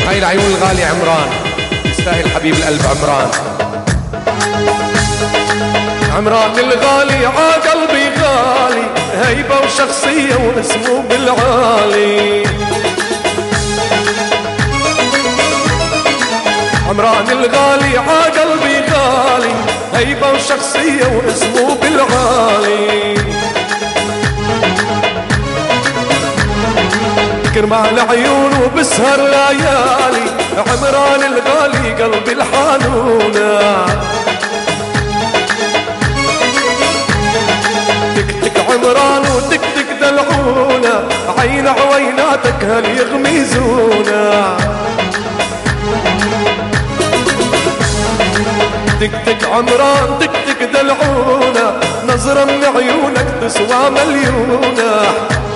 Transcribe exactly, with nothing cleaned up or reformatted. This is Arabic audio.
هاي العيون الغالي عمران، يستاهل حبيب القلب عمران. عمران الغالي ع قلبي غالي، هيبة وشخصية واسمه بالعالي. عمران الغالي ع قلبي غالي، هيبة وشخصية واسمه بالعالي. كرمال عيونه بسهر ليالي، عمران الغالي قلبي الحانونة. تك عمران وتك تك دلعونا، عين عويناتك هل يغمزونا. تك تك عمران تك تك دلعونا، نظرة من عيونك تسوى مليونة.